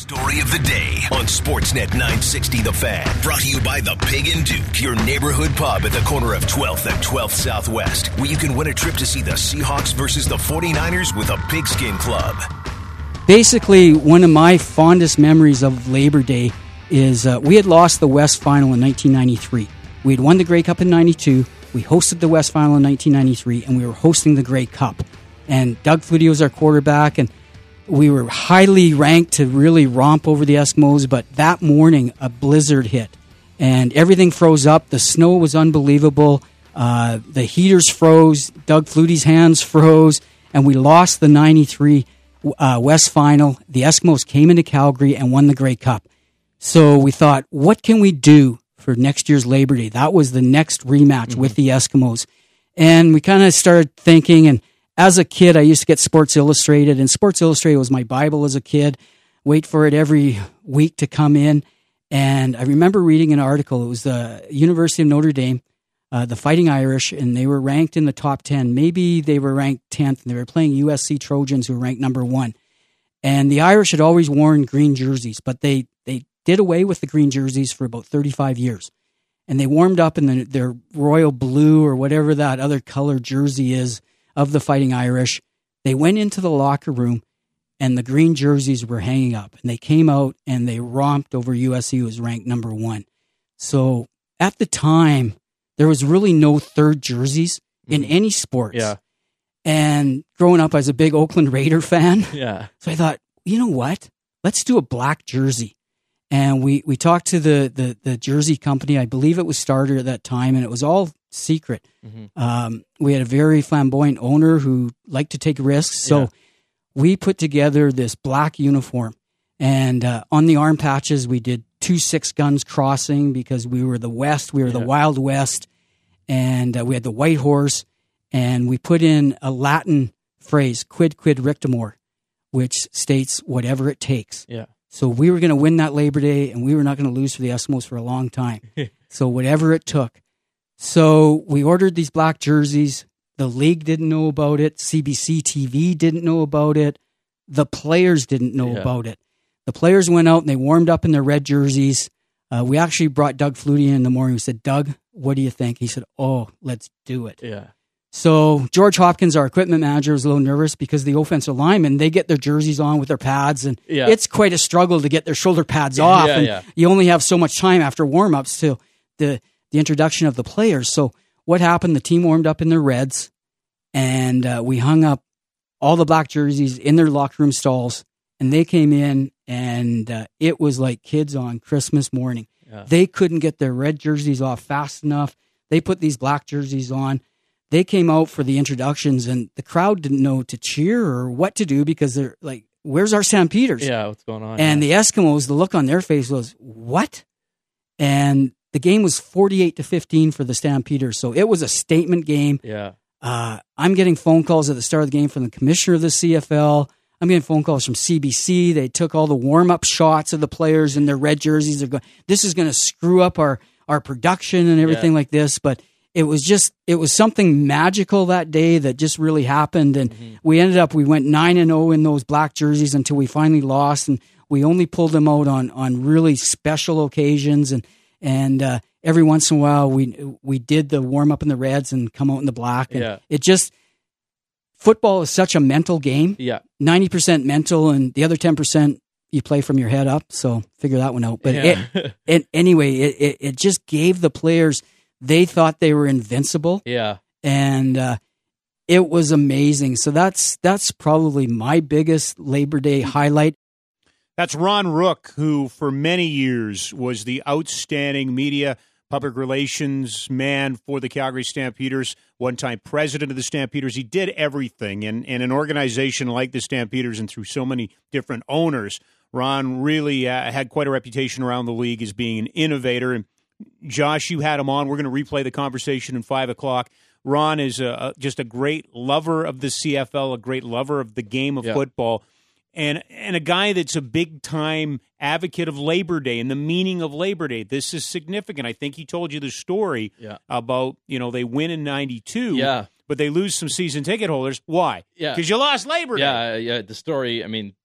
Story of the day on Sportsnet 960 The Fan. Brought to you by the Pig and Duke, your neighborhood pub at the corner of 12th and 12th Southwest, where you can win a trip to see the Seahawks versus the 49ers with a Pigskin Club. Basically, one of my fondest memories of Labor Day is we had lost the West Final in 1993. We had won the Grey Cup in 92. We hosted the West Final in 1993, and we were hosting the Grey Cup. And Doug Flutie was our quarterback, and we were highly ranked to really romp over the Eskimos, but that morning a blizzard hit and everything froze up. The snow was unbelievable. The heaters froze. Doug Flutie's hands froze, and we lost the 93 West Final. The Eskimos came into Calgary and won the Grey Cup. So we thought, what can we do for next year's Labor Day? That was the next rematch with the Eskimos. And we kind of started thinking, and as a kid, I used to get Sports Illustrated, and Sports Illustrated was my Bible as a kid. Wait for it every week to come in. And I remember reading an article. It was the University of Notre Dame, the Fighting Irish, and they were ranked in the top 10. Maybe they were ranked 10th, and they were playing USC Trojans, who were ranked number 1. And the Irish had always worn green jerseys, but they did away with the green jerseys for about 35 years. And they warmed up in their royal blue or whatever that other color jersey is of the Fighting Irish. They went into the locker room and the green jerseys were hanging up, and they came out and they romped over USC, who was ranked number 1. So at the time, there was really no third jerseys in any sports. Yeah. And growing up, I was a big Oakland Raider fan. Yeah. So I thought, you know what? Let's do a black jersey. And we talked to the jersey company. I believe it was Starter at that time, and it was all secret. We had a very flamboyant owner who liked to take risks. So we put together this black uniform. And on the arm patches, we did 2 6 guns crossing because we were the West. We were the Wild West. And we had the White Horse. And we put in a Latin phrase, quid rictamur, which states whatever it takes. Yeah. So we were going to win that Labor Day, and we were not going to lose for the Eskimos for a long time. So whatever it took. So we ordered these black jerseys. The league didn't know about it. CBC TV didn't know about it. The players didn't know about it. The players went out and they warmed up in their red jerseys. We actually brought Doug Flutie in the morning. We said, Doug, what do you think? He said, oh, let's do it. Yeah. So George Hopkins, our equipment manager, was a little nervous because the offensive linemen, they get their jerseys on with their pads, and it's quite a struggle to get their shoulder pads off. You only have so much time after warm-ups to the introduction of the players. So what happened? The team warmed up in their reds, and we hung up all the black jerseys in their locker room stalls, and they came in, and it was like kids on Christmas morning. Yeah. They couldn't get their red jerseys off fast enough. They put these black jerseys on. They came out for the introductions, and the crowd didn't know to cheer or what to do because they're like, where's our Stampeders? Yeah, what's going on? And the Eskimos, the look on their face was, what? And the game was 48-15 for the Stampeders. So it was a statement game. Yeah. I'm getting phone calls at the start of the game from the commissioner of the CFL. I'm getting phone calls from CBC. They took all the warm-up shots of the players in their red jerseys. They're going, this is going to screw up our production and everything like this. But it was something magical that day that just really happened. And we went 9-0 in those black jerseys until we finally lost. And we only pulled them out on really special occasions. And every once in a while we did the warm up in the reds and come out in the black. And football is such a mental game. Yeah. 90% mental, and the other 10% you play from your head up. So figure that one out. But it just gave the players, they thought they were invincible. Yeah. And it was amazing. So that's probably my biggest Labor Day highlight. That's Ron Rook, who for many years was the outstanding media public relations man for the Calgary Stampeders, one-time president of the Stampeders. He did everything. And an organization like the Stampeders, and through so many different owners, Ron really had quite a reputation around the league as being an innovator. And Josh, you had him on. We're going to replay the conversation in 5 o'clock. Ron is just a great lover of the CFL, a great lover of the game of football, and a guy that's a big-time advocate of Labor Day and the meaning of Labor Day. This is significant. I think he told you the story about, they win in 92, but they lose some season ticket holders. Why? Yeah. Because you lost Labor Day. Yeah, the story,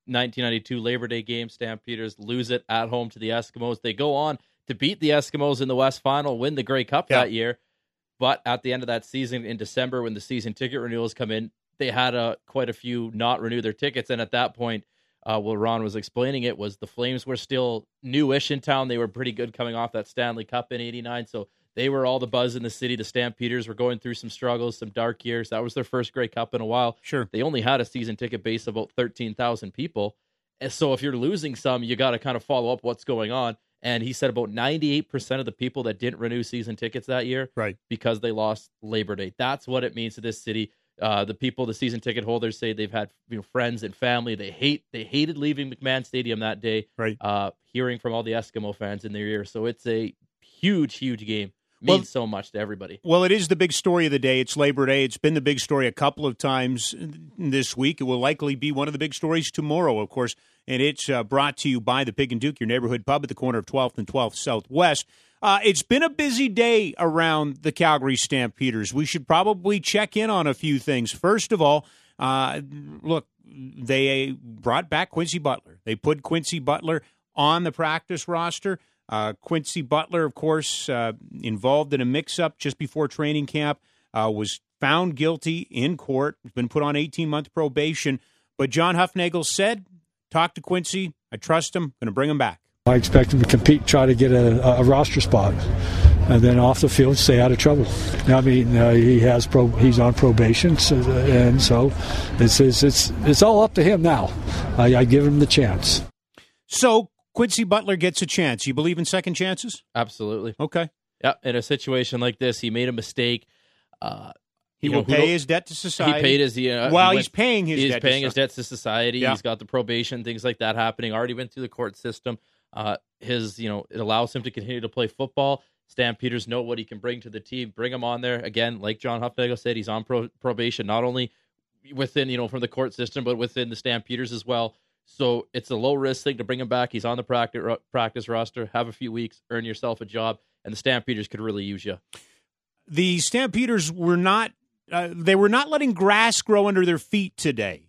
1992 Labor Day game. Stampeders lose it at home to the Eskimos. They go on to beat the Eskimos in the West Final, win the Grey Cup that year. But at the end of that season, in December, when the season ticket renewals come in, they had quite a few not renew their tickets. And at that point, Ron was explaining it, was the Flames were still newish in town. They were pretty good coming off that Stanley Cup in '89. So they were all the buzz in the city. The Stampeders were going through some struggles, some dark years. That was their first Grey Cup in a while. Sure. They only had a season ticket base of about 13,000 people. And so if you're losing some, you got to kind of follow up what's going on. And he said about 98% of the people that didn't renew season tickets that year, right, because they lost Labor Day. That's what it means to this city. The people, the season ticket holders, say they've had friends and family. They hated leaving McMahon Stadium that day. Right. Hearing from all the Eskimo fans in their ear. So it's a huge, huge game. Means so much to everybody. Well, it is the big story of the day. It's Labor Day. It's been the big story a couple of times this week. It will likely be one of the big stories tomorrow, of course. And it's brought to you by the Pig and Duke, your neighborhood pub at the corner of 12th and 12th Southwest. It's been a busy day around the Calgary Stampeders. We should probably check in on a few things. First of all, look, they brought back Quincy Butler. They put Quincy Butler on the practice roster. Quincy Butler, of course, involved in a mix-up just before training camp, was found guilty in court, been put on 18-month probation. But John Hufnagel said, talk to Quincy, I trust him, going to bring him back. I expect him to compete, try to get a roster spot, and then off the field, stay out of trouble. I mean, he's on probation, and so it's all up to him now. I give him the chance. So Quincy Butler gets a chance. You believe in second chances? Absolutely. Okay. Yeah, in a situation like this, he made a mistake. He will pay his debt to society. He paid his. He's paying his debt. He's paying his debts to society. Yeah. He's got the probation, things like that happening. Already went through the court system. It allows him to continue to play football. Stampeders know what he can bring to the team. Bring him on there again, like John Hufnagel said. He's on probation, not only within from the court system, but within the Stampeders as well. So it's a low-risk thing to bring him back. He's on the practice roster. Have a few weeks, earn yourself a job, and the Stampeders could really use you. The Stampeders were not letting grass grow under their feet today.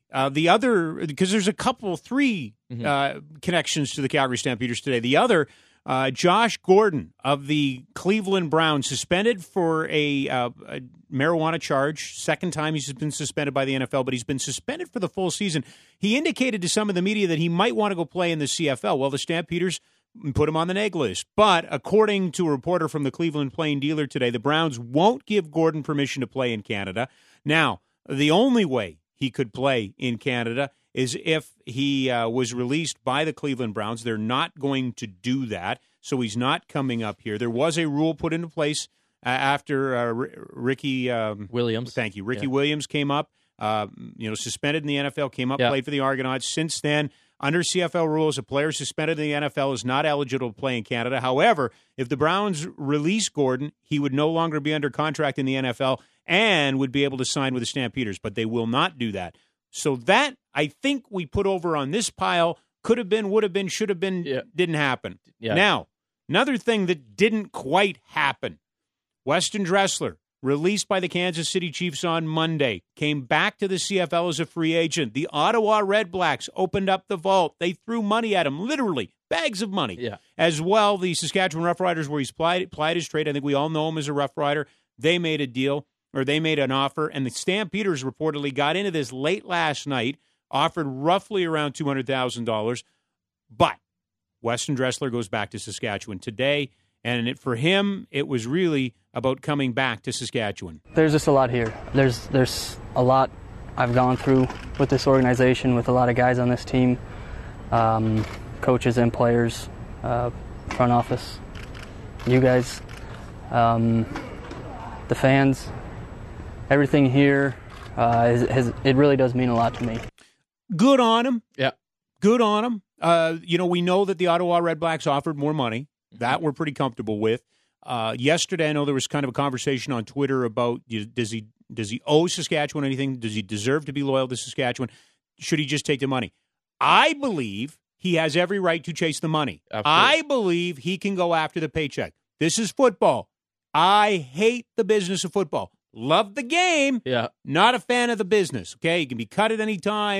Because there's three connections to the Calgary Stampeders today. The other, Josh Gordon of the Cleveland Browns, suspended for a marijuana charge. Second time he's been suspended by the NFL, but he's been suspended for the full season. He indicated to some of the media that he might want to go play in the CFL. Well, the Stampeders put him on the neg list. But according to a reporter from the Cleveland Plain Dealer today, the Browns won't give Gordon permission to play in Canada. Now, the only way he could play in Canada is if he was released by the Cleveland Browns. They're not going to do that, so he's not coming up here. There was a rule put into place after Ricky Williams. Thank you. Ricky Williams came up, suspended in the NFL, came up, played for the Argonauts. Since then, under CFL rules, a player suspended in the NFL is not eligible to play in Canada. However, if the Browns release Gordon, he would no longer be under contract in the NFL and would be able to sign with the Stampeders, but they will not do that. So that, I think, we put over on this pile. Could have been, would have been, should have been, didn't happen. Yeah. Now, another thing that didn't quite happen. Weston Dressler, released by the Kansas City Chiefs on Monday, came back to the CFL as a free agent. The Ottawa Redblacks opened up the vault. They threw money at him, literally, bags of money. Yeah. As well, the Saskatchewan Roughriders, where he's plied his trade. I think we all know him as a Rough Rider. They made a deal, or they made an offer, and the Stampeders reportedly got into this late last night, offered roughly around $200,000. But Weston Dressler goes back to Saskatchewan today, and for him, it was really about coming back to Saskatchewan. There's just a lot here. There's a lot I've gone through with this organization, with a lot of guys on this team, coaches and players, front office, you guys, the fans. Everything here, it really does mean a lot to me. Good on him. Yeah. Good on him. We know that the Ottawa Redblacks offered more money. That we're pretty comfortable with. Yesterday, I know there was kind of a conversation on Twitter about does he owe Saskatchewan anything? Does he deserve to be loyal to Saskatchewan? Should he just take the money? I believe he has every right to chase the money. Absolutely. I believe he can go after the paycheck. This is football. I hate the business of football. Love the game. Yeah. Not a fan of the business. Okay, you can be cut at any time.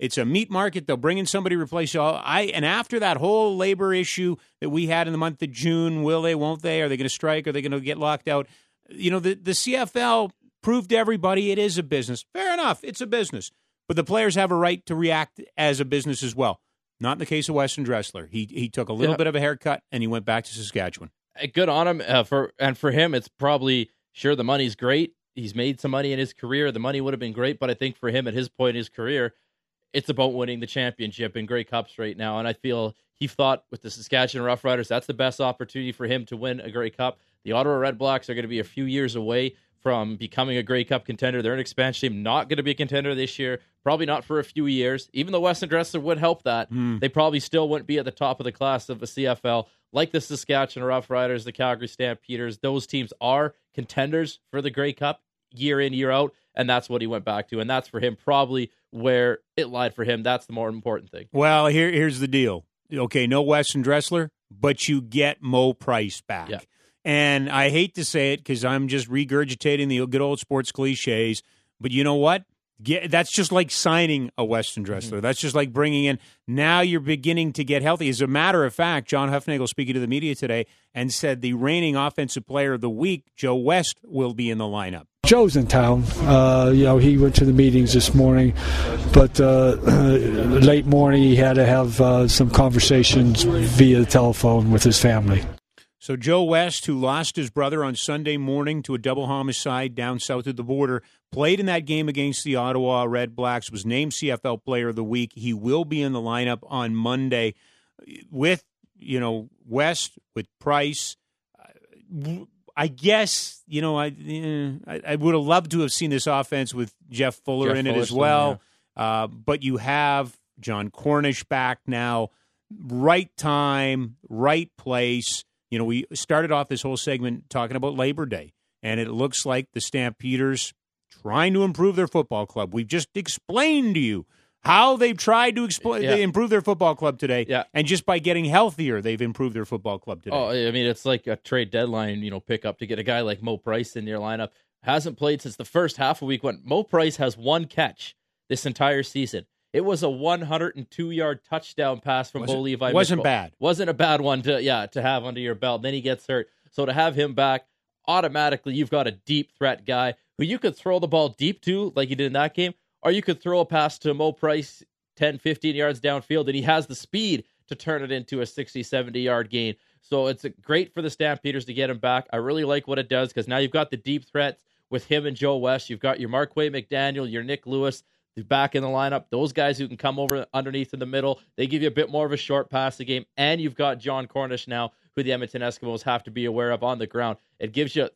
It's a meat market. They'll bring in somebody to replace you. And after that whole labor issue that we had in the month of June, will they, won't they? Are they going to strike? Are they going to get locked out? The CFL proved to everybody it is a business. Fair enough. It's a business. But the players have a right to react as a business as well. Not in the case of Weston Dressler. He took a little bit of a haircut, and he went back to Saskatchewan. Good on him. For him, it's probably, sure, the money's great. He's made some money in his career. The money would have been great, but I think for him at his point in his career, it's about winning the championship and Grey Cups right now. And I feel he thought with the Saskatchewan Roughriders, that's the best opportunity for him to win a Grey Cup. The Ottawa Redblacks are going to be a few years away from becoming a Grey Cup contender. They're an expansion team, not going to be a contender this year, probably not for a few years. Even though Weston Dressler would help that, they probably still wouldn't be at the top of the class of the CFL. Like the Saskatchewan Roughriders, the Calgary Stampeders, those teams are contenders for the Grey Cup year in, year out, and that's what he went back to. And that's for him probably where it lied for him. That's the more important thing. Well, here's the deal. Okay, no Weston Dressler, but you get Mo Price back. Yeah. And I hate to say it because I'm just regurgitating the good old sports cliches, but you know what? That's just like signing a Weston Dressler. That's just like bringing in. Now you're beginning to get healthy. As a matter of fact, John Hufnagel speaking to the media today and said the reigning offensive player of the week, Joe West, will be in the lineup. Joe's in town. He went to the meetings this morning, but late morning he had to have some conversations via the telephone with his family. So Joe West, who lost his brother on Sunday morning to a double homicide down south of the border, played in that game against the Ottawa Redblacks, was named CFL Player of the Week. He will be in the lineup on Monday with, West, with Price. I guess, I would have loved to have seen this offense with Jeff Fuller in it as well. Yeah. But you have John Cornish back now. Right time, right place. We started off this whole segment talking about Labor Day, and it looks like the Stampeders trying to improve their football club. We've just explained to you how they've tried to improve their football club today, and just by getting healthier, they've improved their football club today. Oh, I mean, it's like a trade deadline, pickup to get a guy like Mo Price in your lineup. Hasn't played since the first half of week one. Mo Price has one catch this entire season. It was a 102-yard touchdown pass from Bo Levi Mitchell. Wasn't bad. Wasn't a bad one to have under your belt. Then he gets hurt. So to have him back, automatically you've got a deep threat guy who you could throw the ball deep to, like you did in that game, or you could throw a pass to Mo Price 10, 15 yards downfield, and he has the speed to turn it into a 60, 70-yard gain. So it's great for the Stampeders to get him back. I really like what it does because now you've got the deep threats with him and Joe West. You've got your Marquay McDaniel, your Nick Lewis, back in the lineup. Those guys who can come over underneath in the middle, they give you a bit more of a short passing game. And you've got John Cornish now, who the Edmonton Eskimos have to be aware of on the ground. It gives you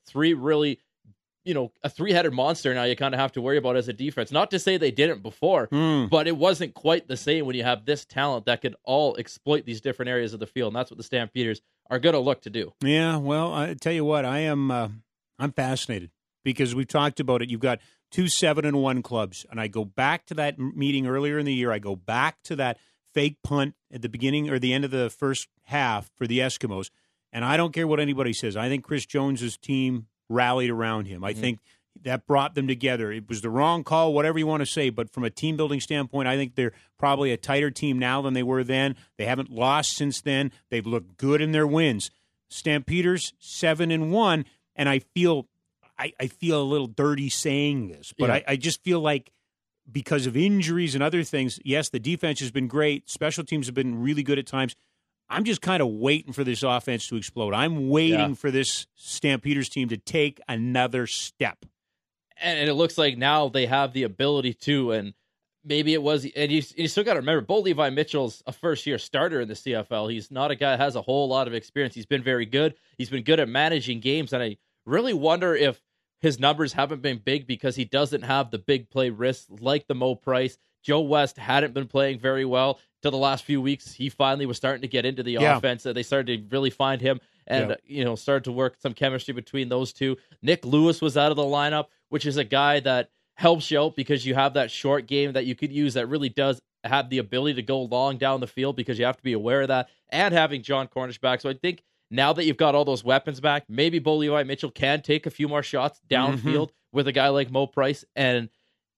a three-headed monster now you kind of have to worry about as a defense. Not to say they didn't before, but it wasn't quite the same when you have this talent that could all exploit these different areas of the field. And that's what the Stampeders are going to look to do. Yeah, well, I tell you what, I'm fascinated because we've talked about it. You've got 2 7-1 clubs, and I go back to that meeting earlier in the year. I go back to that fake punt at the beginning or the end of the first half for the Eskimos, and I don't care what anybody says. I think Chris Jones's team rallied around him. I think that brought them together. It was the wrong call, whatever you want to say, but from a team-building standpoint, I think they're probably a tighter team now than they were then. They haven't lost since then. They've looked good in their wins. Stampeders 7-1, and I feel a little dirty saying this, but I just feel like because of injuries and other things, yes, the defense has been great. Special teams have been really good at times. I'm just kind of waiting for this offense to explode. I'm waiting for this Stampeders team to take another step. And it looks like now they have the ability to, and maybe it was, and you still got to remember, Bo Levi Mitchell's a first-year starter in the CFL. He's not a guy that has a whole lot of experience. He's been very good. He's been good at managing games, and I really wonder if his numbers haven't been big because he doesn't have the big play risks like the Mo Price. Joe West hadn't been playing very well till the last few weeks. He finally was starting to get into the offense. They started to really find him and started to work some chemistry between those two. Nick Lewis was out of the lineup, which is a guy that helps you out because you have that short game that you could use that really does have the ability to go long down the field because you have to be aware of that, and having John Cornish back. So I think now that you've got all those weapons back, maybe Bo Levi Mitchell can take a few more shots downfield with a guy like Mo Price. And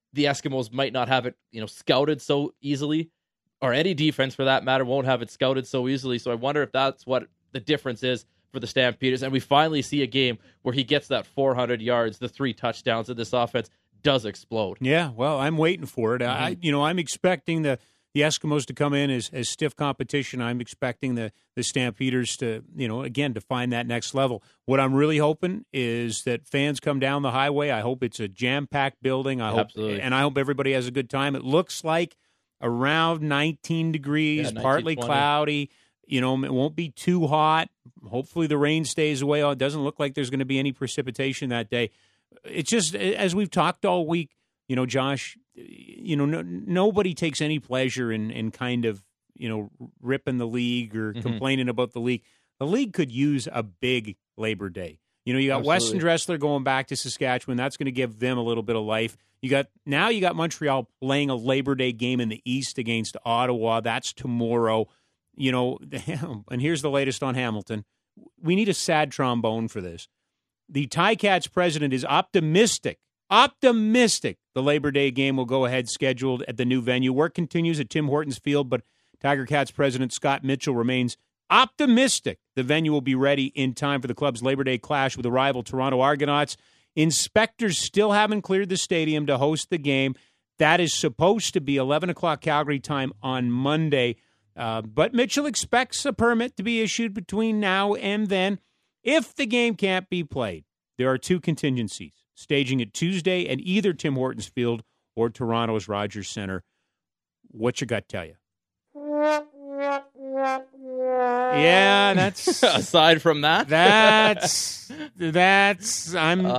the Eskimos might not have it, scouted so easily, or any defense for that matter won't have it scouted so easily. So I wonder if that's what the difference is for the Stampeders. And we finally see a game where he gets that 400 yards, the 3 touchdowns, and this offense does explode. Yeah, well, I'm waiting for it. I'm expecting the Eskimos to come in as stiff competition. I'm expecting the Stampeders to, again, to find that next level. What I'm really hoping is that fans come down the highway. I hope it's a jam-packed building. Absolutely. And I hope everybody has a good time. It looks like around 19 degrees, 19, partly 20. cloudy. It won't be too hot. Hopefully the rain stays away. It doesn't look like there's going to be any precipitation that day. It's just, as we've talked all week, Josh, nobody takes any pleasure in kind of, ripping the league or complaining about the league. The league could use a big Labor Day. You got Absolutely. Weston Dressler going back to Saskatchewan. That's going to give them a little bit of life. You got Montreal playing a Labor Day game in the East against Ottawa. That's tomorrow. And here's the latest on Hamilton. We need a sad trombone for this. The Ticats president is optimistic the Labor Day game will go ahead scheduled at the new venue. Work continues at Tim Hortons Field, but Tiger Cats president Scott Mitchell remains optimistic the venue will be ready in time for the club's Labor Day clash with the rival Toronto Argonauts. Inspectors still haven't cleared the stadium to host the game. That is supposed to be 11 o'clock Calgary time on Monday. But Mitchell expects a permit to be issued between now and then. If the game can't be played, there are 2 contingencies. Staging it Tuesday at either Tim Hortons Field or Toronto's Rogers Centre. What's your gut tell you? Yeah, that's... Aside from that? That's... Based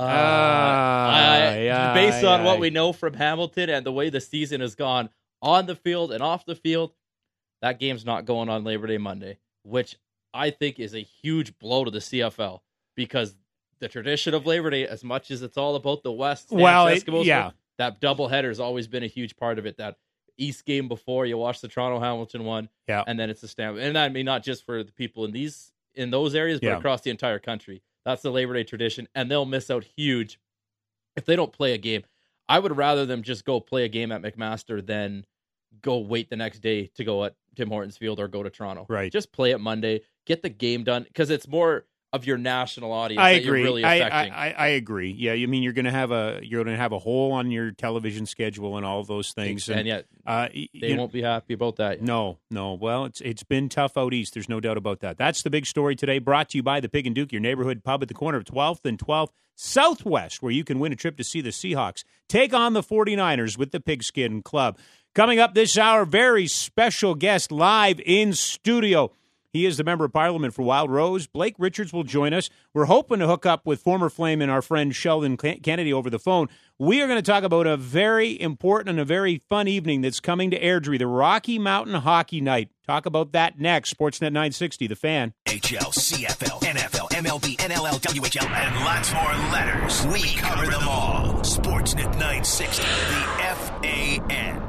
on what we know from Hamilton and the way the season has gone on the field and off the field, that game's not going on Labor Day Monday, which I think is a huge blow to the CFL, because the tradition of Labor Day, as much as it's all about the West, Eskimos, that doubleheader has always been a huge part of it. That East game before, you watch the Toronto-Hamilton one, and then it's the Stamp. And I mean, not just for the people in those areas, but across the entire country. That's the Labor Day tradition, and they'll miss out huge if they don't play a game. I would rather them just go play a game at McMaster than go wait the next day to go at Tim Hortons Field or go to Toronto. Right. Just play it Monday, get the game done, because it's more of your national audience I that agree. you're really affecting. I agree. Yeah, I mean, you're going to have a hole on your television schedule and all of those things, and yet they won't be happy about that. No. Well, it's been tough out east. There's no doubt about that. That's the big story today. Brought to you by the Pig and Duke, your neighborhood pub at the corner of 12th and 12th Southwest, where you can win a trip to see the Seahawks take on the 49ers with the Pigskin Club. Coming up this hour, very special guest live in studio. He is the Member of Parliament for Wild Rose. Blake Richards will join us. We're hoping to hook up with former Flame and our friend Sheldon Kennedy over the phone. We are going to talk about a very important and a very fun evening that's coming to Airdrie, the Rocky Mountain Hockey Night. Talk about that next. Sportsnet 960, The Fan. HL, CFL, NFL, MLB, NLL, WHL, and lots more letters. We cover them all. Sportsnet 960, The FAN.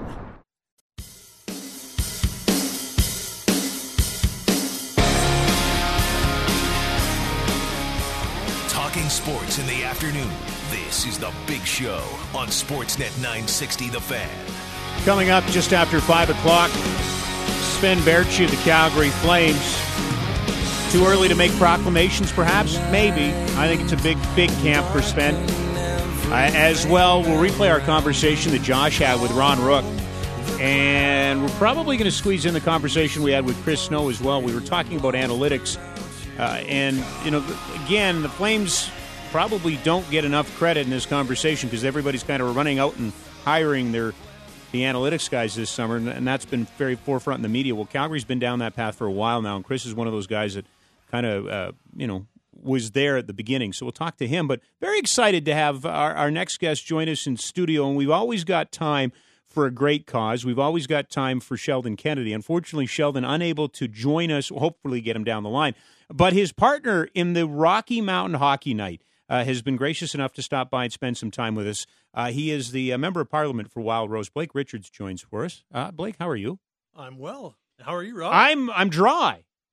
Talking sports in the afternoon. This is The Big Show on Sportsnet 960 The Fan. Coming up just after 5 o'clock, Sven Baertschi of the Calgary Flames. Too early to make proclamations, perhaps? Maybe. I think it's a big camp for Sven. As well, we'll replay our conversation that Josh had with Ron Rook. And we're probably going to squeeze in the conversation we had with Chris Snow as well. We were talking about analytics. And, again, the Flames probably don't get enough credit in this conversation because everybody's kind of running out and hiring the analytics guys this summer, and that's been very forefront in the media. Well, Calgary's been down that path for a while now, and Chris is one of those guys that kind of, was there at the beginning. So we'll talk to him. But very excited to have our next guest join us in studio, and we've always got time for a great cause. We've always got time for Sheldon Kennedy. Unfortunately, Sheldon unable to join us. We'll hopefully get him down the line. But his partner in the Rocky Mountain Hockey Night has been gracious enough to stop by and spend some time with us. He is the Member of Parliament for Wild Rose. Blake Richards joins for us. Blake, how are you? I'm well. How are you, Rob? I'm dry.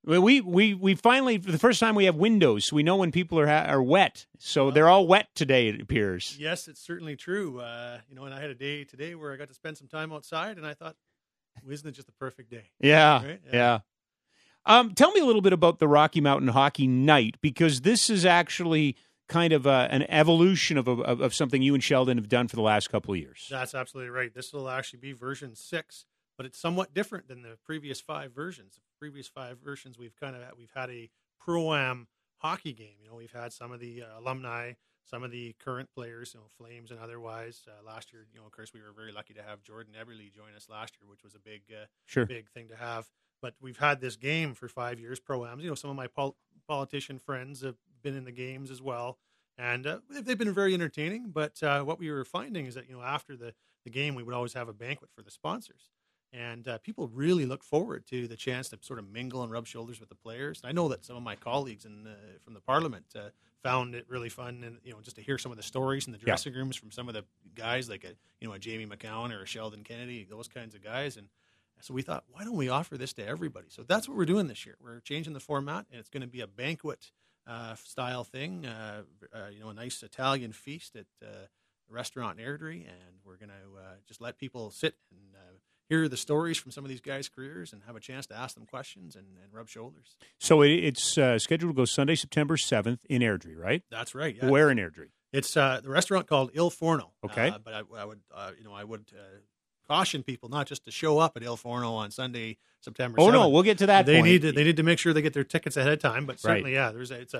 We finally, for the first time, we have windows, so we know when people are wet. So they're all wet today, it appears. Yes, it's certainly true. And I had a day today where I got to spend some time outside, and I thought, well, isn't it just the perfect day? Yeah, right? yeah. Tell me a little bit about the Rocky Mountain Hockey Night, because this is actually kind of an evolution of something you and Sheldon have done for the last couple of years. That's absolutely right. This will actually be version 6, but it's somewhat different than the previous 5 versions. The previous 5 versions, we've had a pro-am hockey game. We've had some of the alumni, some of the current players, Flames and otherwise. Last year, of course, we were very lucky to have Jordan Eberle join us last year, which was a big thing to have. But we've had this game for 5 years, pro-ams. Some of my politician friends have been in the games as well. And they've been very entertaining. But what we were finding is that, after the game, we would always have a banquet for the sponsors. And people really look forward to the chance to sort of mingle and rub shoulders with the players. I know that some of my colleagues from the Parliament found it really fun, and just to hear some of the stories in the dressing rooms from some of the guys, like a Jamie McCowan or a Sheldon Kennedy, those kinds of guys. And so we thought, why don't we offer this to everybody? So that's what we're doing this year. We're changing the format, and it's going to be a banquet style thing. A nice Italian feast at a restaurant in Airdrie, and we're going to just let people sit and hear the stories from some of these guys' careers and have a chance to ask them questions and rub shoulders. So it's scheduled to go Sunday, September 7th in Airdrie, right? That's right. Yeah. Where in Airdrie? It's the restaurant called Il Forno. Okay. But I would caution people not just to show up at Il Forno on Sunday, September 7th. Oh, no, we'll get to that They point. need to make sure they get their tickets ahead of time, but certainly, right. It's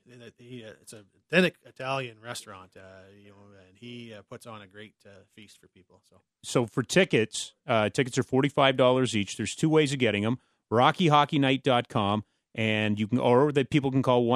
an authentic Italian restaurant, and he puts on a great feast for people. So for tickets are $45 each. There's 2 ways of getting them: RockyHockeyNight.com, and people can call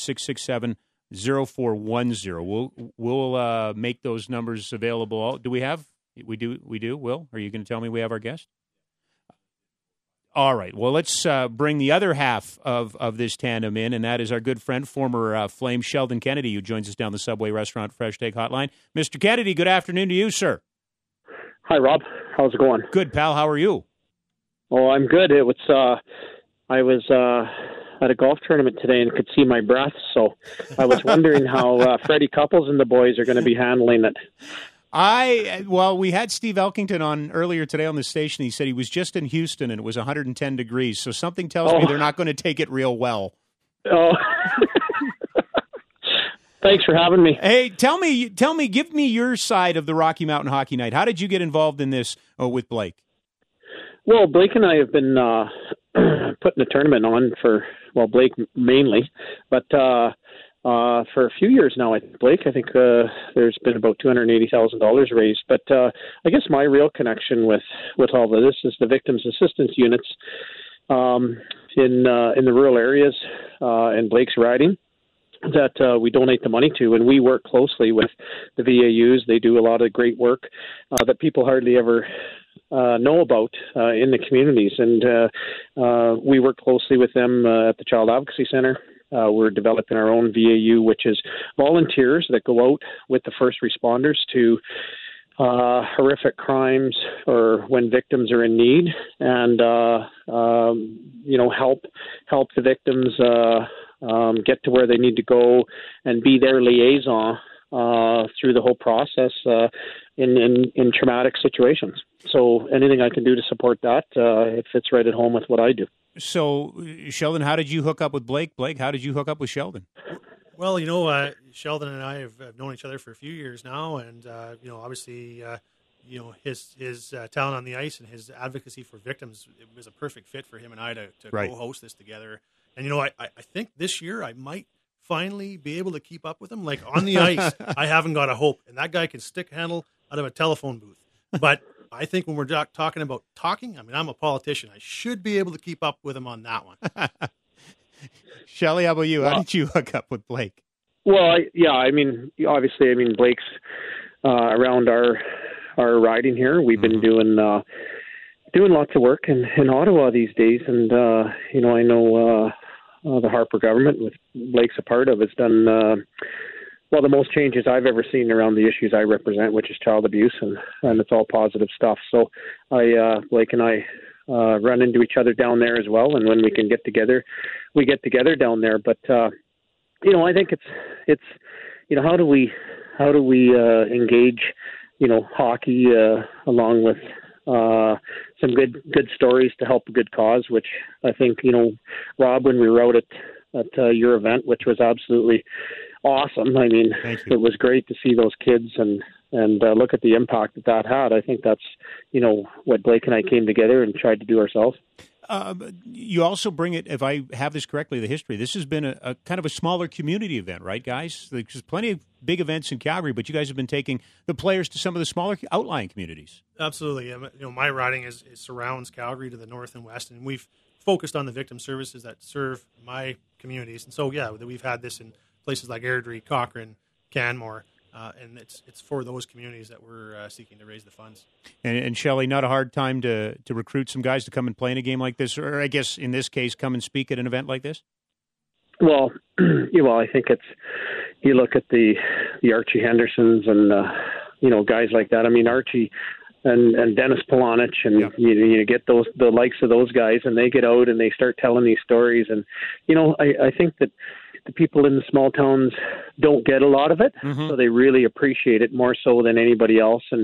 1-800-667-0410. We'll make those numbers available. Do we have? We do. Will, are you going to tell me we have our guest? All right. Well, let's bring the other half of this tandem in, and that is our good friend, former Flame Sheldon Kennedy, who joins us down the Subway Restaurant Fresh Take Hotline. Mr. Kennedy, good afternoon to you, sir. Hi, Rob. How's it going? Good, pal. How are you? Oh, I'm good. It was I was at a golf tournament today and could see my breath, so I was wondering how Freddie Couples and the boys are going to be handling it. We had Steve Elkington on earlier today on the station. He said he was just in Houston and it was 110 degrees. So something tells me they're not going to take it real well. Oh, thanks for having me. Hey, tell me, give me your side of the Rocky Mountain Hockey Night. How did you get involved in this with Blake? Well, Blake and I have been putting the tournament on for, Blake mainly, but for a few years now, Blake, I think there's been about $280,000 raised. But I guess my real connection with all of this is the victims' assistance units in the rural areas in Blake's riding that we donate the money to, and we work closely with the VAUs. They do a lot of great work that people hardly ever know about in the communities, and we work closely with them at the Child Advocacy Center. We're developing our own VAU, which is volunteers that go out with the first responders to horrific crimes or when victims are in need, and help the victims get to where they need to go and be their liaison through the whole process in traumatic situations. So anything I can do to support that, it fits right at home with what I do. So, Sheldon, how did you hook up with Blake? Blake, how did you hook up with Sheldon? Well, Sheldon and I have known each other for a few years now, and obviously, his talent on the ice and his advocacy for victims, it was a perfect fit for him and I to right. co-host this together. And I think this year I might finally be able to keep up with him. Like on the ice, I haven't got a hope, and that guy can stick handle out of a telephone booth, but. I think when we're talking about talking, I'm a politician. I should be able to keep up with him on that one. Shelley, how about you? How did you hook up with Blake? Well, obviously, Blake's around our riding here. We've been doing lots of work in Ottawa these days, and I know the Harper government, with Blake's a part of, has done. The most changes I've ever seen around the issues I represent, which is child abuse, and it's all positive stuff. So Blake and I run into each other down there as well. And when we can get together, we get together down there. But I think it's how do we engage hockey along with some good stories to help a good cause, which I think Rob, when we wrote it at your event, which was absolutely awesome. I mean, it was great to see those kids and look at the impact that had. I think that's what Blake and I came together and tried to do ourselves. You also bring it, if I have this correctly, the history. This has been a kind of a smaller community event, right, guys? There's plenty of big events in Calgary, but you guys have been taking the players to some of the smaller outlying communities. Absolutely. My riding is surrounds Calgary to the north and west, and we've focused on the victim services that serve my communities. And so, we've had this in places like Airdrie, Cochrane, Canmore, and it's for those communities that we're seeking to raise the funds. And Shelley, not a hard time to recruit some guys to come and play in a game like this, or I guess in this case, come and speak at an event like this? Well, I think it's, you look at the Archie Hendersons and, guys like that. I mean, Archie and Dennis Polonich, and you get the likes of those guys, and they get out and they start telling these stories. And, I think that the people in the small towns don't get a lot of it, so they really appreciate it more so than anybody else. And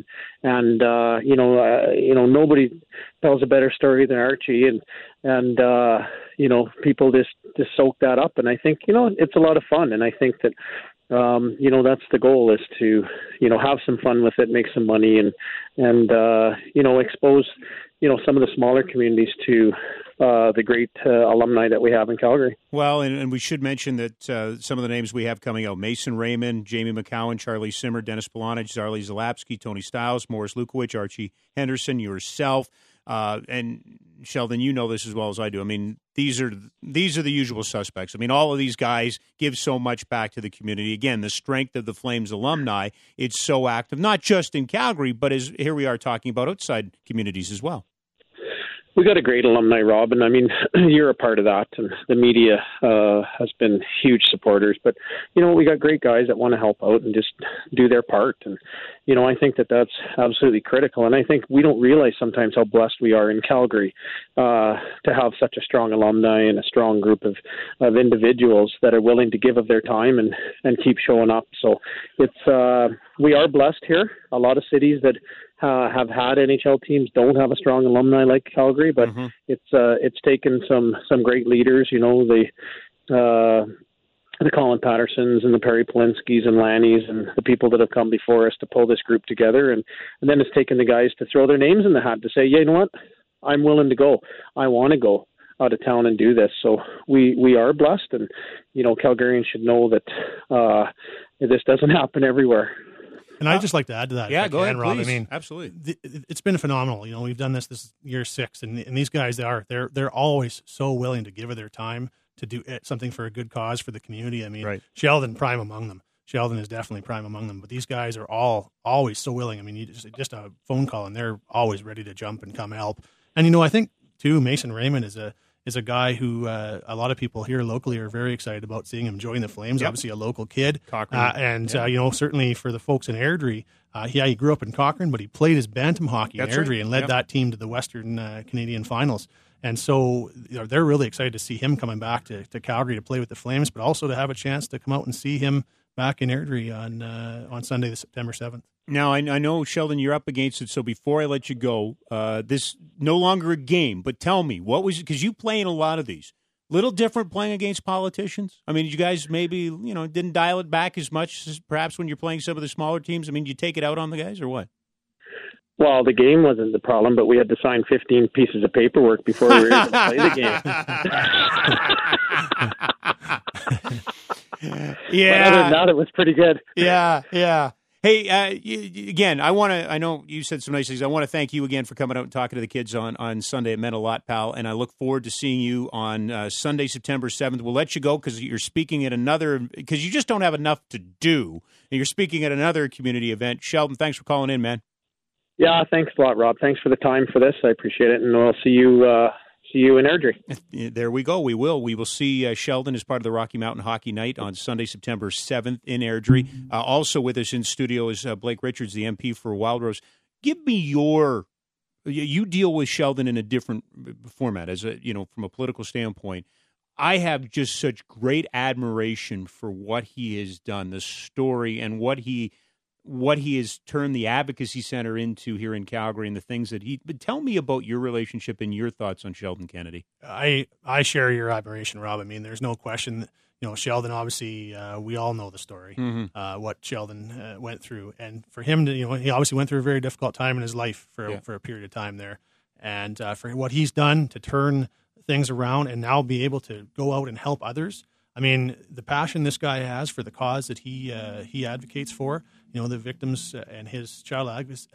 nobody tells a better story than Archie, and people just soak that up. And I think it's a lot of fun, and I think that that's the goal, is to have some fun with it, make some money, and expose some of the smaller communities to the great alumni that we have in Calgary. Well, and we should mention that some of the names we have coming out: Mason Raymond, Jamie McCowan, Charlie Simmer, Dennis Polonich, Zarley Zalapsky, Tony Stiles, Morris Lukowicz, Archie Henderson, yourself, and Sheldon, you know this as well as I do. I mean, these are the usual suspects. I mean, all of these guys give so much back to the community. Again, the strength of the Flames alumni, it's so active, not just in Calgary, but as here we are talking about outside communities as well. We got a great alumni, Rob, and I mean, you're a part of that, and the media has been huge supporters. But we got great guys that want to help out and just do their part, and I think that that's absolutely critical. And I think we don't realize sometimes how blessed we are in Calgary to have such a strong alumni and a strong group of individuals that are willing to give of their time and keep showing up. So it's we are blessed here. A lot of cities that have had NHL teams don't have a strong alumni like Calgary, but it's taken some great leaders, the Colin Pattersons and the Perry Polinskis and Lannys and the people that have come before us to pull this group together, and then it's taken the guys to throw their names in the hat to say, yeah, you know what, I'm willing to go. I want to go out of town and do this. So we are blessed, and Calgarians should know that this doesn't happen everywhere. And I'd just like to add to that. Yeah, go ahead, Rob. please. I mean, absolutely. It's been phenomenal. We've done this is year 6, and these guys, they're always so willing to give of their time to do something for a good cause for the community. I mean, right. Sheldon, prime among them. Sheldon is definitely prime among them. But these guys are all always so willing. I mean, you just a phone call, and they're always ready to jump and come help. And I think too, Mason Raymond is a guy who a lot of people here locally are very excited about seeing him join the Flames. Yep. Obviously a local kid. Cochrane. Certainly for the folks in Airdrie, he grew up in Cochrane, but he played his bantam hockey in Airdrie and led that team to the Western Canadian Finals. And so they're really excited to see him coming back to Calgary to play with the Flames, but also to have a chance to come out and see him back in Airdrie on Sunday, September 7th. Now, I know, Sheldon, you're up against it, so before I let you go, this no longer a game, but tell me, what was it? Because you play in a lot of these. Little different playing against politicians? I mean, you guys maybe, didn't dial it back as much as perhaps when you're playing some of the smaller teams? I mean, you take it out on the guys or what? Well, the game wasn't the problem, but we had to sign 15 pieces of paperwork before we were able to play the game. Yeah. But other than that, it was pretty good. Yeah. Hey, again, I know you said some nice things. I want to thank you again for coming out and talking to the kids on Sunday. It meant a lot, pal, and I look forward to seeing you on Sunday, September 7th. We'll let you go because you're speaking at because you just don't have enough to do, and you're speaking at another community event. Sheldon, thanks for calling in, man. Yeah, thanks a lot, Rob. Thanks for the time for this. I appreciate it, and we'll see you in Airdrie. There we go. We will see Sheldon as part of the Rocky Mountain Hockey Night on Sunday, September 7th in Airdrie. Also with us in studio is Blake Richards, the MP for Wildrose. Give me your you deal with Sheldon in a different format, as a, from a political standpoint. I have just such great admiration for what he has done, the story, and what he has turned the Advocacy Center into here in Calgary, and the things that But tell me about your relationship and your thoughts on Sheldon Kennedy. I share your admiration, Rob. I mean, there's no question. Sheldon, obviously, we all know the story, what Sheldon went through. And for him to, he obviously went through a very difficult time in his life for a period of time there. And for what he's done to turn things around and now be able to go out and help others. I mean, the passion this guy has for the cause that he advocates for, the victims and his child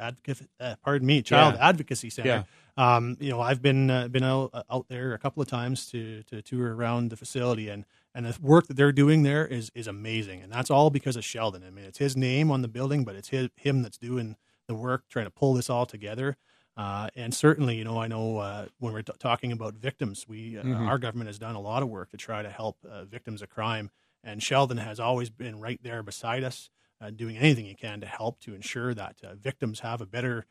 advocacy center. Yeah. I've been out there a couple of times to tour around the facility, and the work that they're doing there is amazing, and that's all because of Sheldon. I mean, it's his name on the building, but it's him that's doing the work, trying to pull this all together. And certainly, I know when we're talking about victims, our government has done a lot of work to try to help victims of crime, and Sheldon has always been right there beside us, doing anything he can to help to ensure that victims have a better,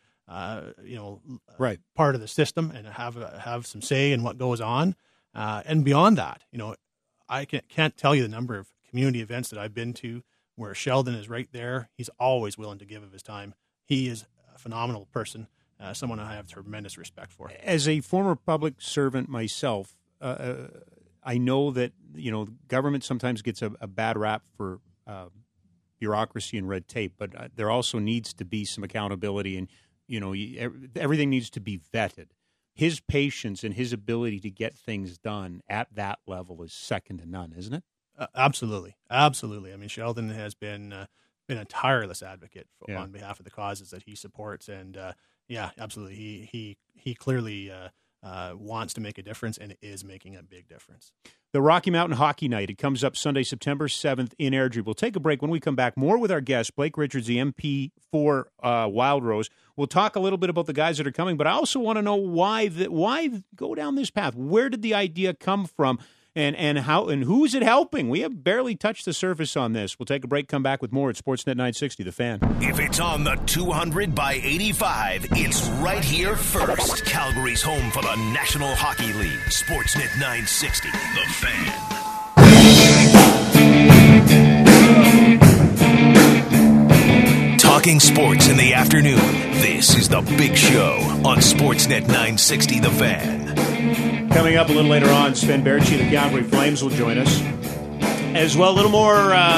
part of the system and have some say in what goes on. And beyond that, I can't tell you the number of community events that I've been to where Sheldon is right there. He's always willing to give of his time. He is a phenomenal person, someone I have tremendous respect for. As a former public servant myself, I know that, government sometimes gets a bad rap for bureaucracy and red tape, but there also needs to be some accountability, and, everything needs to be vetted. His patience and his ability to get things done at that level is second to none, isn't it? Absolutely. Absolutely. I mean, Sheldon has been a tireless advocate on behalf of the causes that he supports. And absolutely. He clearly wants to make a difference and is making a big difference. The Rocky Mountain Hockey Night. It comes up Sunday, September 7th in Airdrie. We'll take a break. When we come back, more with our guest, Blake Richards, the MP for Wildrose. We'll talk a little bit about the guys that are coming, but I also want to know why go down this path? Where did the idea come from, and how, and who is it helping? We have barely touched the surface on this. We'll take a break, come back with more at Sportsnet 960, The Fan. If it's on the 200 by 85, it's right here first. Calgary's home for the National Hockey League. Sportsnet 960, The Fan. Talking sports in the afternoon. This is The Big Show on Sportsnet 960, The Fan. Coming up a little later on, Sven Baertschi of the Calgary Flames will join us. As well, a little more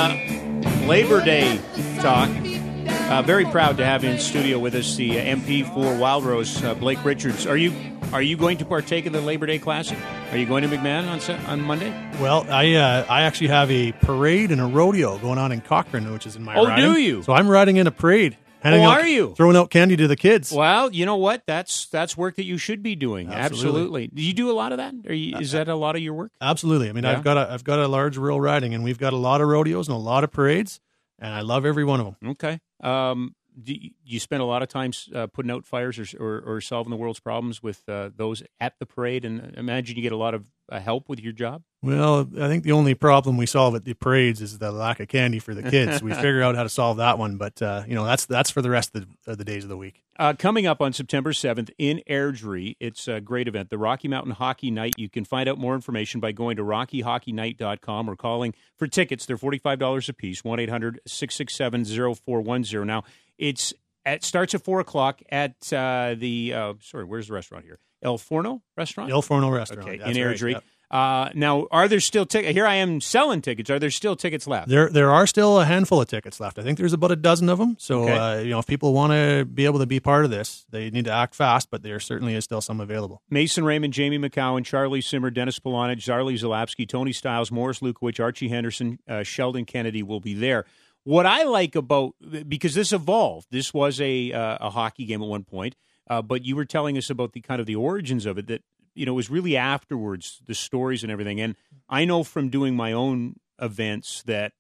Labor Day talk. Very proud to have in studio with us the MP for Wildrose, Blake Richards. Are you going to partake in the Labor Day Classic? Are you going to McMahon on Monday? Well, I actually have a parade and a rodeo going on in Cochrane, which is in my riding. Oh, do you? So I'm riding in a parade. Are you? Throwing out candy to the kids. Well, you know what? That's work that you should be doing. Absolutely. Do you do a lot of that? Is that a lot of your work? Absolutely. I mean, I've got a large rural riding, and we've got a lot of rodeos and a lot of parades, and I love every one of them. Okay. Do you spend a lot of time putting out fires or solving the world's problems with those at the parade? And imagine you get a lot of help with your job? Well, I think the only problem we solve at the parades is the lack of candy for the kids. We figure out how to solve that one, but that's for the rest of the days of the week. Coming up on September 7th in Airdrie, it's a great event, the Rocky Mountain Hockey Night. You can find out more information by going to rockyhockeynight.com or calling for tickets. They're $45 a piece, 1-800-667-0410. Now, it starts at 4 o'clock at where's the restaurant here? El Forno Restaurant? El Forno Restaurant. Okay, in Airdrie. Right, yep. Now, are there still tickets? Here I am selling tickets. Are there still tickets left? There are still a handful of tickets left. I think there's about a dozen of them. So, if people want to be able to be part of this, they need to act fast, but there certainly is still some available. Mason Raymond, Jamie McCowan, Charlie Simmer, Dennis Polonich, Zarly Zalapski, Tony Stiles, Morris Lukowich, Archie Henderson, Sheldon Kennedy will be there. What I like about, because this evolved, this was a hockey game at one point, but you were telling us about the kind of the origins of it, that it was really afterwards, the stories and everything. And I know from doing my own events that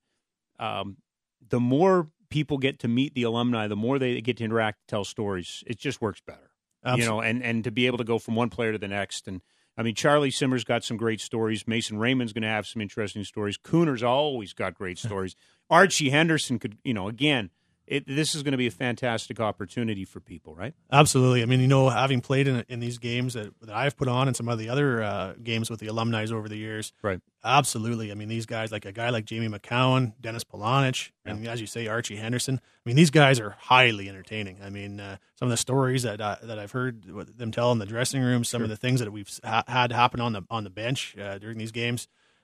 the more people get to meet the alumni, the more they get to interact, tell stories. It just works better. Absolutely. And to be able to go from one player to the next. And I mean, Charlie Simmer's got some great stories. Mason Raymond's going to have some interesting stories. Cooner's always got great stories. Archie Henderson could, again, this is going to be a fantastic opportunity for people, right? Absolutely. I mean, having played in these games that I've put on and some of the other games with the alumni over the years, right? Absolutely. I mean, these guys, like a guy like Jamie McCowan, Dennis Polonich, and as you say, Archie Henderson. I mean, these guys are highly entertaining. I mean, some of the stories that I've heard them tell in the dressing room, some of the things that we've had happen on the bench during these games.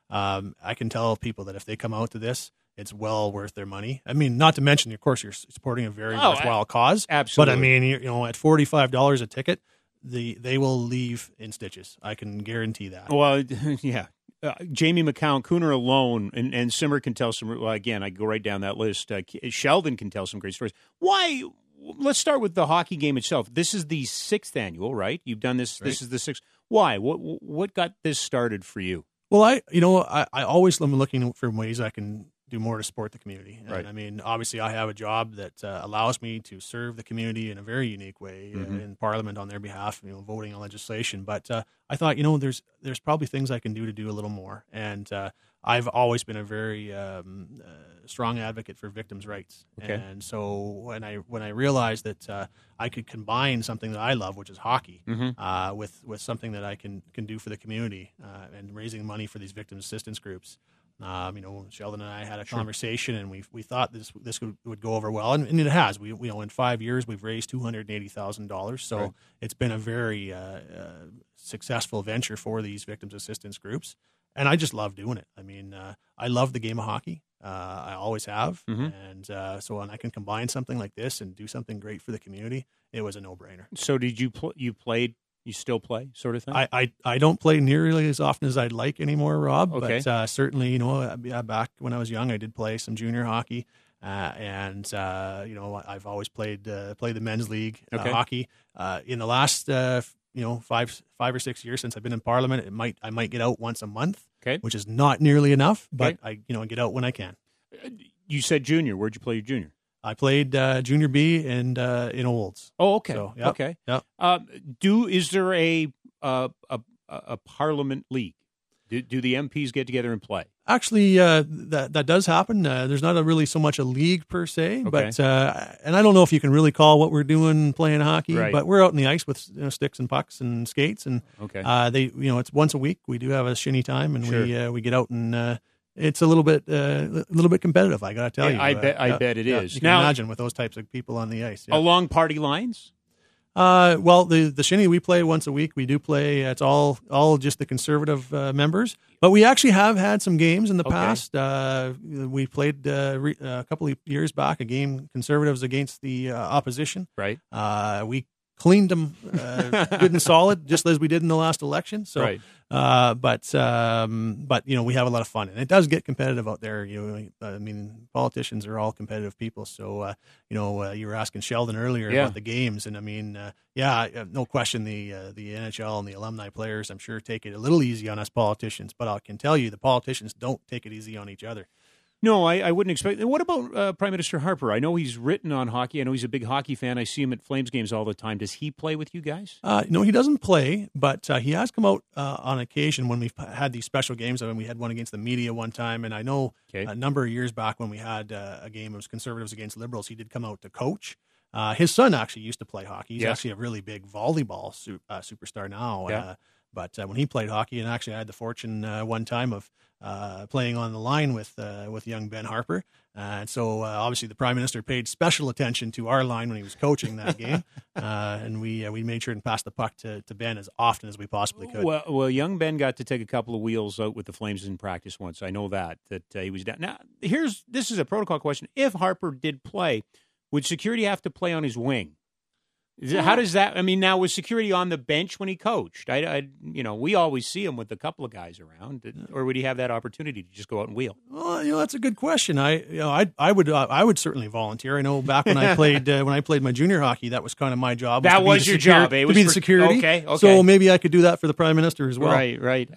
I can tell people that if they come out to this, it's well worth their money. I mean, not to mention, of course, you're supporting a very worthwhile cause. Absolutely. But I mean, at $45 a ticket, they will leave in stitches. I can guarantee that. Well, yeah. Jamie McCown, Cooner alone, and Simmer can tell some. Well, again, I go right down that list. Sheldon can tell some great stories. Why? Let's start with the hockey game itself. This is the 6th annual, right? You've done this. Right. This is the 6th. Why? What got this started for you? Well, I always am looking for ways I can do more to support the community. And, right. I mean, obviously, I have a job that allows me to serve the community in a very unique way in Parliament on their behalf, voting on legislation. But I thought, there's probably things I can do to do a little more. And I've always been a very strong advocate for victims' rights. Okay. And so when I realized that I could combine something that I love, which is hockey, with something that I can do for the community and raising money for these victim assistance groups. Sheldon and I had a conversation, and we thought this would go over well, and it has. We in 5 years we've raised $280,000, so right. It's been a very successful venture for these victims assistance groups, and I just love doing it. I mean, I love the game of hockey. I always have, and so when I can combine something like this and do something great for the community, it was a no-brainer. So did you played? You still play, sort of thing? I don't play nearly as often as I'd like anymore, Rob. Okay. But certainly, back when I was young, I did play some junior hockey, and I've always played the men's league hockey. In the last 5 or 6 years since I've been in Parliament, I might get out once a month, which is not nearly enough. But I get out when I can. You said junior. Where'd you play your junior? I played Junior B and in Olds. Oh, okay. So, yep. Okay. Yep. Is there a Parliament league? Do the MPs get together and play? Actually, that does happen. There's not really so much a league per se, but and I don't know if you can really call what we're doing playing hockey. Right. But we're out in the ice with sticks and pucks and skates, and it's once a week. We do have a shinny time, and we get out and. It's a little bit competitive. I got to tell you. I bet it is. You can imagine with those types of people on the ice. Yeah. Along party lines. Well, the shinny we play once a week. We do play. It's all just the Conservative members. But we actually have had some games in the past. We played a couple of years back a game Conservatives against the opposition. Right. We cleaned them good and solid, just as we did in the last election. So. Right. But we have a lot of fun, and it does get competitive out there. I mean, politicians are all competitive people. So, you were asking Sheldon earlier about the games, and I mean, no question, the NHL and the alumni players, I'm sure, take it a little easy on us politicians. But I can tell you, the politicians don't take it easy on each other. No, I wouldn't expect. What about Prime Minister Harper? I know he's written on hockey. I know he's a big hockey fan. I see him at Flames games all the time. Does he play with you guys? No, he doesn't play, but he has come out on occasion when we've had these special games. I mean, we had one against the media one time, and I know a number of years back when we had a game, it was Conservatives against Liberals, he did come out to coach. His son actually used to play hockey. He's actually a really big volleyball superstar now. Yeah. But when he played hockey, and actually I had the fortune one time of playing on the line with young Ben Harper. And so obviously the Prime Minister paid special attention to our line when he was coaching that game. And we made sure and pass the puck to Ben as often as we possibly could. Well, young Ben got to take a couple of wheels out with the Flames in practice once. I know that he was down. Now, this is a protocol question. If Harper did play, would security have to play on his wing? How does that? I mean, now was security on the bench when he coached? We always see him with a couple of guys around, or would he have that opportunity to just go out and wheel? Well, that's a good question. I would certainly volunteer. I know back when I played my junior hockey, that was kind of my job. That was your job, to be the security. Okay. So maybe I could do that for the Prime Minister as well. Right.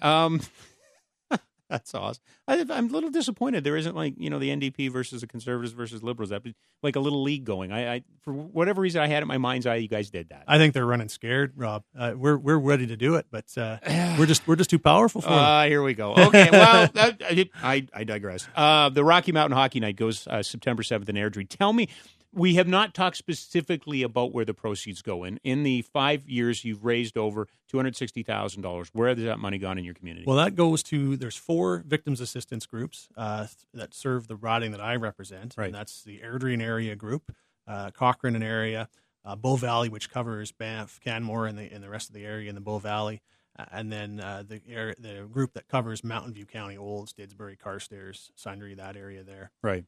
That's awesome. I'm a little disappointed there isn't the NDP versus the Conservatives versus Liberals. That'd be like a little league going. I for whatever reason I had in my mind's eye, you guys did that. I think they're running scared, Rob. We're ready to do it, but we're just too powerful for them. Here we go. Okay, well, I digress. The Rocky Mountain Hockey Night goes September 7th in Airdrie. Tell me, We have not talked specifically about where the proceeds go. In the 5 years, you've raised over $260,000. Where has that money gone in your community? Well, that goes to, there's 4 victims assistance groups that serve the riding that I represent. Right. And that's the Airdrie area group, Cochrane and area, Bow Valley, which covers Banff, Canmore, and the rest of the area in the Bow Valley. And then the group that covers Mountain View County, Olds, Didsbury, Carstairs, Sundre, that area there. Right.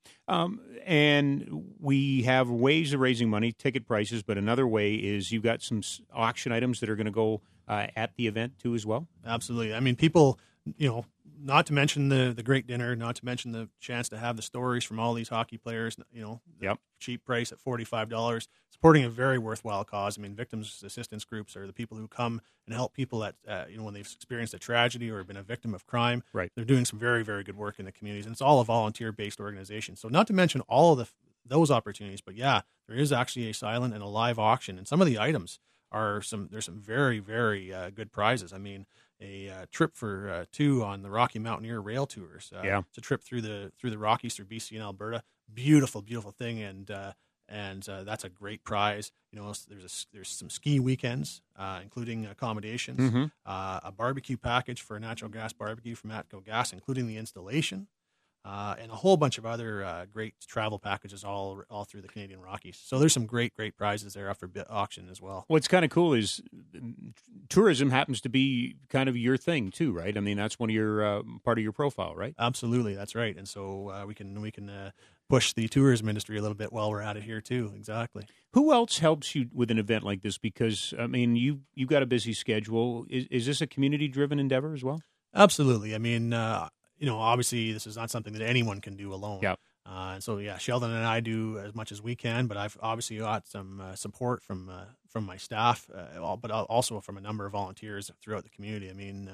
And we have ways of raising money, ticket prices, but another way is you've got some auction items that are going to go at the event too as well? Absolutely. I mean, people, not to mention the great dinner, not to mention the chance to have the stories from all these hockey players, Yep. Cheap price at $45, supporting a very worthwhile cause. I mean, victims assistance groups are the people who come and help people that, when they've experienced a tragedy or been a victim of crime. Right. They're doing some very, very good work in the communities, and it's all a volunteer-based organization. So not to mention all of those opportunities, but yeah, there is actually a silent and a live auction, and some of the items there's some very, very good prizes. I mean, a trip for 2 on the Rocky Mountaineer Rail Tours. It's a trip through the Rockies through BC and Alberta. Beautiful, beautiful thing, and that's a great prize. There's some ski weekends, including accommodations, a barbecue package for a natural gas barbecue from Atco Gas, including the installation. And a whole bunch of other great travel packages all through the Canadian Rockies. So there's some great prizes there up for auction as well. What's kind of cool is tourism happens to be kind of your thing too, right? I mean, that's one of your part of your profile, right? Absolutely, that's right. And so we can push the tourism industry a little bit while we're at it here too. Exactly. Who else helps you with an event like this? Because I mean, you've got a busy schedule. Is this a community-driven endeavor as well? Absolutely. I mean. Obviously this is not something that anyone can do alone. Yeah. And so, Sheldon and I do as much as we can, but I've obviously got some support from my staff, but also from a number of volunteers throughout the community. I mean,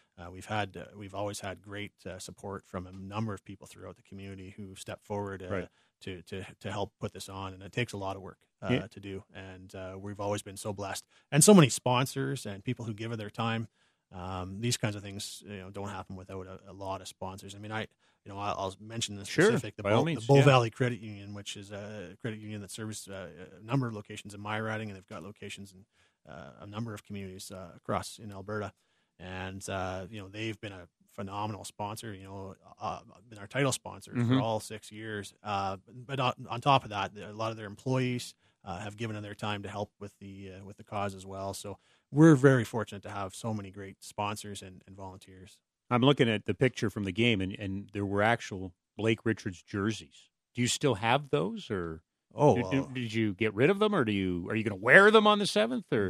we've always had great support from a number of people throughout the community who step forward right. to help put this on, and it takes a lot of work to do. And we've always been so blessed, and so many sponsors and people who give of their time. These kinds of things, don't happen without a lot of sponsors. I mean, I'll mention the specific, the Bow Valley Credit Union, which is a credit union that serves a number of locations in my riding, and they've got locations in a number of communities across in Alberta. And they've been a phenomenal sponsor. Been our title sponsor for all 6 years. But on top of that, a lot of their employees have given of their time to help with the cause as well. So we're very fortunate to have so many great sponsors and volunteers. I'm looking at the picture from the game, and there were actual Blake Richards jerseys. Do you still have those, or did you get rid of them, or are you going to wear them on the 7th? Or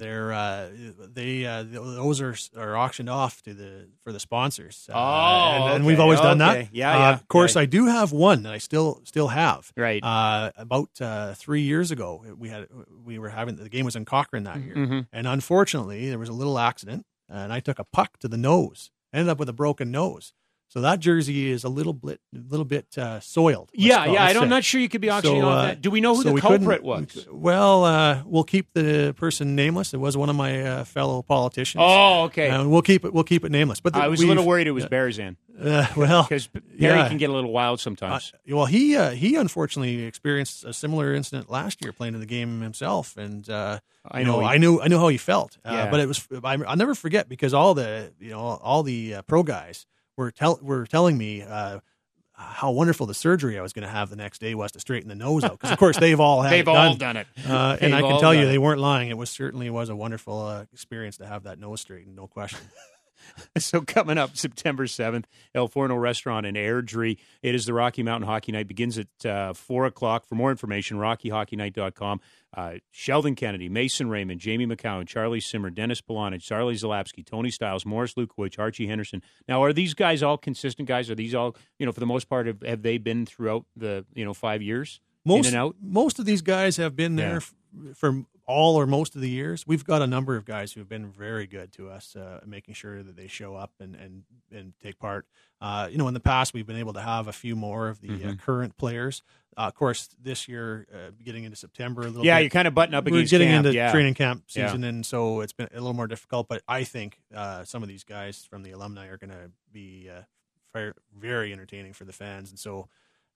those are auctioned off for the sponsors. And we've always done that. Yeah. Of course, I do have one that I still have. Right. About 3 years ago, the game was in Cochrane that year, and unfortunately, there was a little accident, and I took a puck to the nose. Ended up with a broken nose. So that jersey is a little bit soiled. I'm not sure you could be auctioning off that. Do we know who the culprit was? Well, we'll keep the person nameless. It was one of my fellow politicians. Oh, okay. We'll keep it nameless. But I was a little worried it was Bearzan. Because Perry can get a little wild sometimes. He unfortunately experienced a similar incident last year playing in the game himself, and I knew how he felt. But it was I'll never forget, because all the pro guys were telling me how wonderful the surgery I was going to have the next day was to straighten the nose out. Because of course they've all done it, and I can tell you they weren't lying. It was a wonderful experience to have that nose straightened, no question. So coming up September 7th, El Forno Restaurant in Airdrie. It is the Rocky Mountain Hockey Night. Begins at 4 o'clock. For more information, RockyHockeyNight.com. Sheldon Kennedy, Mason Raymond, Jamie McCowan, Charlie Simmer, Dennis Polonich, Charlie Zalapsky, Tony Stiles, Morris Lukowicz, Archie Henderson. Now, are these guys all consistent guys? Are these all, for the most part, have they been throughout the 5 years in and out? Most of these guys have been there for all or most of the years. We've got a number of guys who have been very good to us, making sure that they show up and take part. In the past, we've been able to have a few more of the current players. Of course, this year, getting into September a little bit. Yeah, you're kind of butting up against We're getting camp, into training camp season, and so it's been a little more difficult. But I think some of these guys from the alumni are going to be very, very entertaining for the fans. And so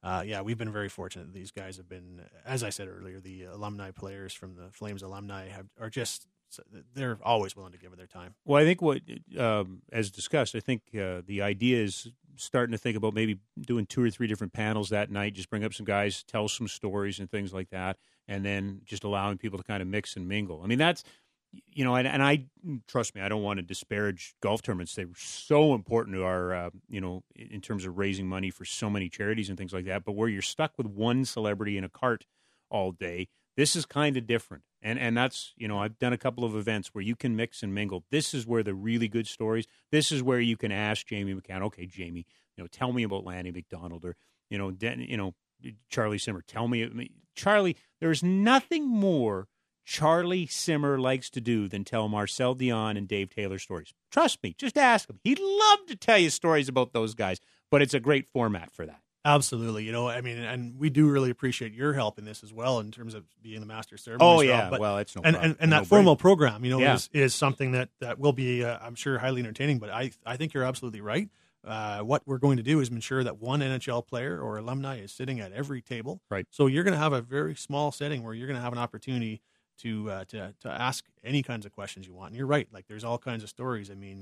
we've been very fortunate. These guys have been, as I said earlier, the alumni players from the Flames alumni they're always willing to give it their time. Well, I think as discussed, I think the idea is starting to think about maybe doing 2 or 3 different panels that night, just bring up some guys, tell some stories and things like that, and then just allowing people to kind of mix and mingle. I mean, that's, and I, trust me, I don't want to disparage golf tournaments. They're so important to our, in terms of raising money for so many charities and things like that, but where you're stuck with one celebrity in a cart all day, this is kind of different. And that's, I've done a couple of events where you can mix and mingle. This is where the really good stories, this is where you can ask Jamie McCann, okay, Jamie, tell me about Lanny McDonald, or, Charlie Simmer. Tell me, Charlie, there's nothing more Charlie Simmer likes to do than tell Marcel Dion and Dave Taylor stories. Trust me, just ask him. He'd love to tell you stories about those guys, but it's a great format for that. Absolutely. And we do really appreciate your help in this as well in terms of being the master ceremonies. Oh, yeah. Well, it's no problem. And that formal program, is something that will be, I'm sure, highly entertaining. But I think you're absolutely right. What we're going to do is ensure that one NHL player or alumni is sitting at every table. Right. So you're going to have a very small setting where you're going to have an opportunity to ask any kinds of questions you want. And you're right. Like, there's all kinds of stories. I mean,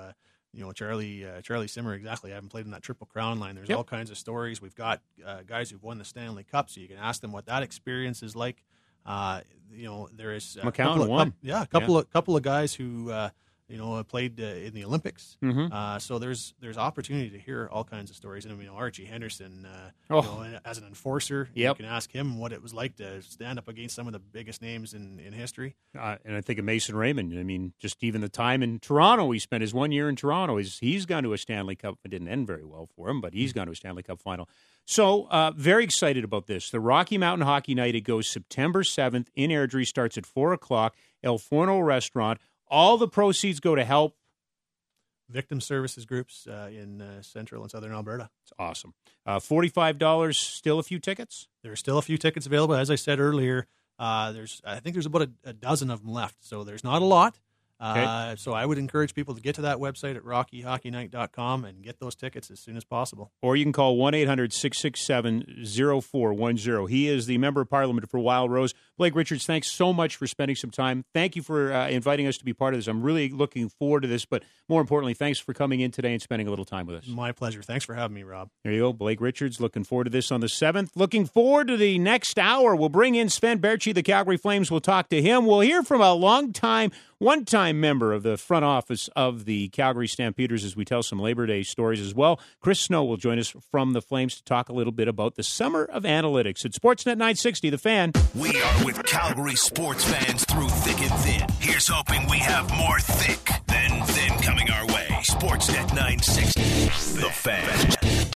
Charlie Simmer, exactly. I haven't played in that Triple Crown line. There's all kinds of stories. We've got guys who've won the Stanley Cup, so you can ask them what that experience is like. There is a couple of guys who played in the Olympics. Mm-hmm. So there's opportunity to hear all kinds of stories. And Archie Henderson, as an enforcer, you can ask him what it was like to stand up against some of the biggest names in history. And I think of Mason Raymond. I mean, just even the time in Toronto, he spent his 1 year in Toronto. He's gone to a Stanley Cup. It didn't end very well for him, but he's gone to a Stanley Cup final. So very excited about this. The Rocky Mountain Hockey Night, it goes September 7th in Airdrie, starts at 4 o'clock, El Forno Restaurant. All the proceeds go to help victim services groups in central and southern Alberta. It's awesome. $45, still a few tickets? There are still a few tickets available. As I said earlier, I think there's about a dozen of them left, so there's not a lot. Okay. So I would encourage people to get to that website at rockyhockeynight.com and get those tickets as soon as possible. Or you can call 1-800-667-0410. He is the Member of Parliament for Wild Rose. Blake Richards, thanks so much for spending some time. Thank you for inviting us to be part of this. I'm really looking forward to this, but more importantly, thanks for coming in today and spending a little time with us. My pleasure. Thanks for having me, Rob. There you go. Blake Richards, looking forward to this on the 7th. Looking forward to the next hour. We'll bring in Sven Berchi, the Calgary Flames. We'll talk to him. We'll hear from a one-time member of the front office of the Calgary Stampeders as we tell some Labor Day stories as well. Chris Snow will join us from the Flames to talk a little bit about the summer of analytics. At Sportsnet 960, The Fan. We are with Calgary sports fans through thick and thin. Here's hoping we have more thick than thin coming our way. Sportsnet 960, The Fan.